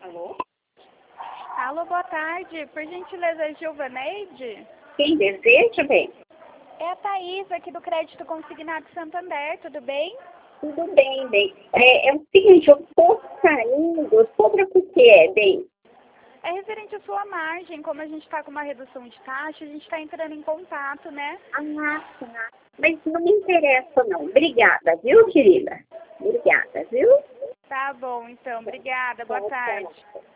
Alô? Alô, boa tarde. Por gentileza, é Gilvaneide? Quem deseja, bem? É a Thaís, aqui do Crédito Consignado Santander, tudo bem? Tudo bem, bem. É o seguinte, eu estou saindo sobre o que é, bem? É referente à sua margem, como a gente está com uma redução de taxa, a gente está entrando em contato, né? Ah, tá. Mas não me interessa, não. Obrigada, viu, querida? Obrigada, viu? Tá bom, então. Obrigada. Boa Tchau, tarde. tchau.